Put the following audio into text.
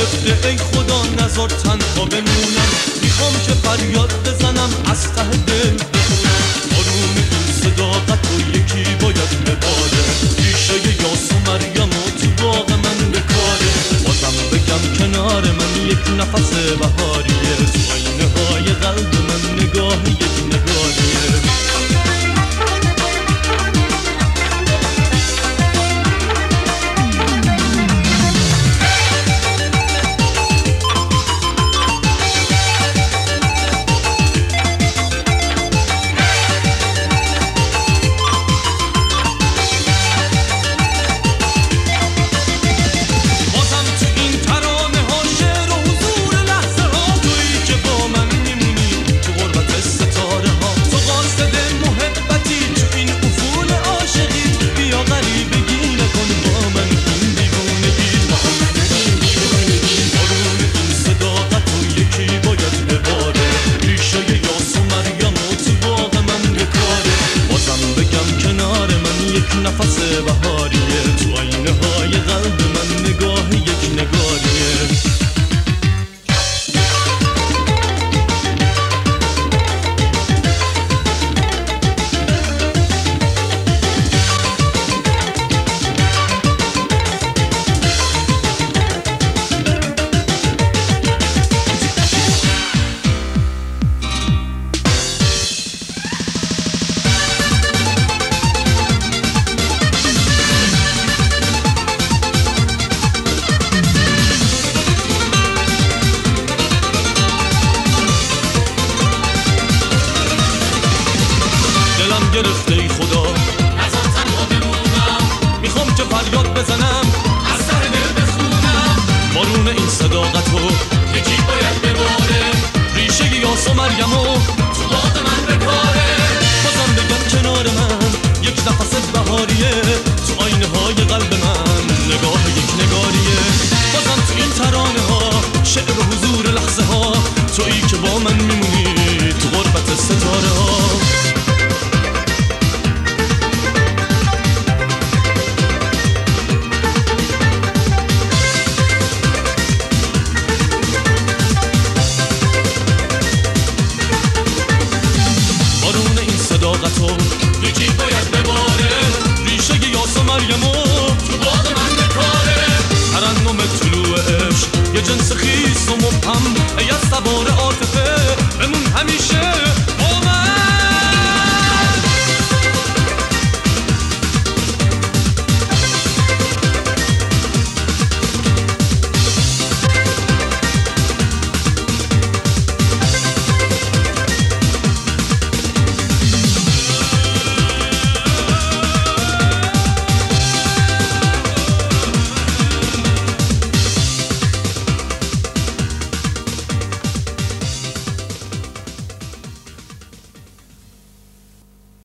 گرفته ای خدا نذار تنها بمونم، میخوام که فریاد بزنم از ته دل بخونم. بارون این صداقت و یکی باید بباره، ریشه یاس و مریم و تو باغ من بکاره. بازم بگم کنار من یک نفس بهاریه، تو آینه های قلب من نگاه یک نگاریه. نفس بهاریه، تو آینه های قلب من نگاه یک نگاریه. گرفته ای خدا نذار تنها بمونم، میخوام که فریاد بزنم از ته دل بخونم. بارون این صداقتو یکی باید بباره، ریشه یاس و مریم و تو باغ من بکاره. بازم بگم کنار من یک نفس بهاریه، تو آینه های قلب من نگاه یک نگاریه. بازم تو این ترانه ها شعر و حضور لحظه ها، تویی که با من میمونی تو غربت ستاره ها. یکی باید بباره، ریشه یاس و مریم و تو باغ من بکاره. ترنم طلوع عشق یه جنس خیس و مبهم، ای از سوار عاطفه